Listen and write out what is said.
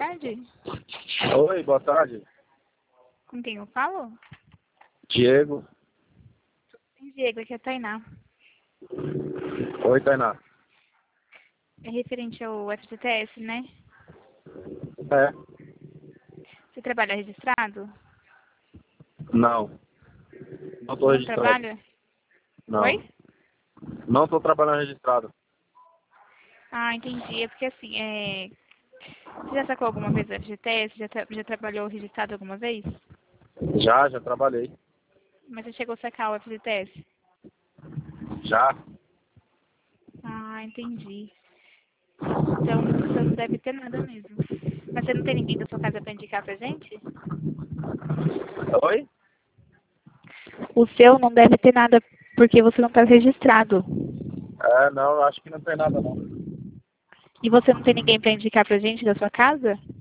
tarde. Oi, boa tarde. Com quem eu falo? Diego. Diego, aqui é a Tainá. Oi, Tainá. É referente ao FGTS, né? É? Você trabalha registrado? Não. Não tô Não registrado. trabalha? Não. Oi? Não tô trabalhando registrado. Ah, entendi. É porque assim, você já sacou alguma vez o FGTS? Já trabalhou registrado alguma vez? Já trabalhei. Mas você chegou a sacar o FGTS? Já? Ah, entendi. Então, você não deve ter nada mesmo. Mas você não tem ninguém da sua casa pra indicar pra gente? Oi? O seu não deve ter nada porque você não está registrado. Não, acho que não tem nada não. E você não tem ninguém pra indicar pra gente da sua casa?